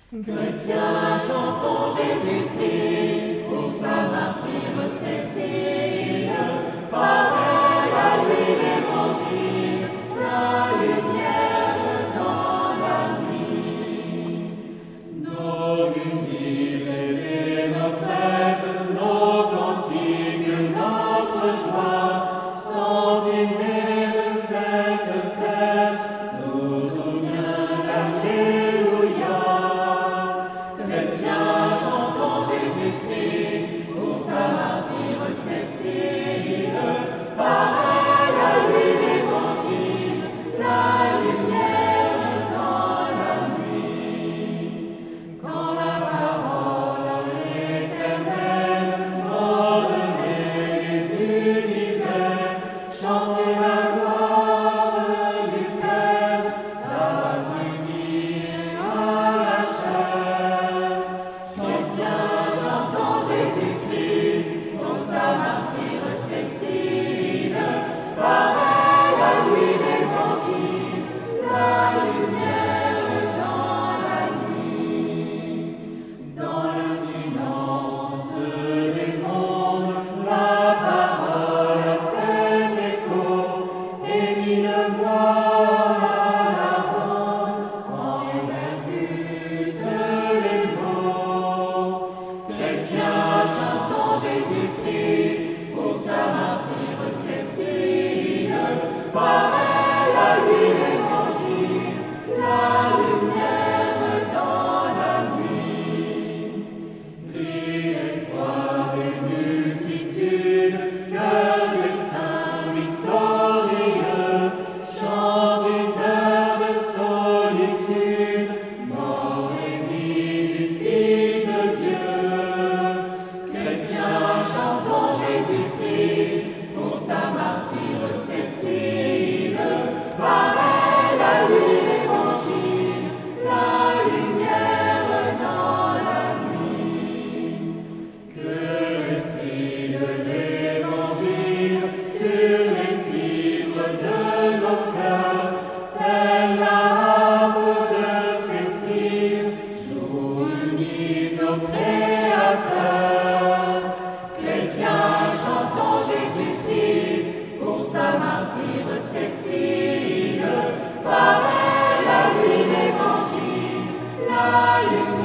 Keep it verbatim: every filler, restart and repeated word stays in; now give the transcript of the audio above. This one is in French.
Chrétiens, chantons Jésus-Christ, pour sa martyre Cécile. Pareil à lui l'Évangile, la lumière dans la nuit. Nos musiques et nos fêtes, nos cantiques, notre joie sont hymnes de cette terre, d'où nous vient l'Alléluia. Chrétiens, chantons Jésus-Christ, pour sa martyre Cécile. Pareil à lui l'Évangile, la lumière dans la nuit. Quand la parole éternelle ordonnait les univers, chantez la gloire du Père, ça va s'unir à la chair. Chrétiens, chantons Jésus-Christ, pour sa martyre Cécile. Pareil à lui l'Évangile, la lumière dans la nuit. Dans le silence des mondes, la parole a fait écho, et mille voix à la ronde en répercutent les mots. Chrétiens, chantons Jésus-Christ, pour sa martyre Cécile. Pareil à lui l'Évangile, la lumière dans la nuit. Cris d'espoir des multitudes, cœur des saints victorieux, chant des heures de solitude, mort et vie du Fils de Dieu. Chrétiens, chantons Jésus-Christ, pour sa martyre Cécile. Pareil à lui l'Évangile, la lumière dans la nuit. Que l'esprit de l'Évangile sur les fibres de nos cœurs, telle la harpe de Cécile, joue un hymne au Créateur. Chrétiens, chantons Jésus-Christ, pour sa martyre Cécile. Pareil à lui l'Évangile, la lumière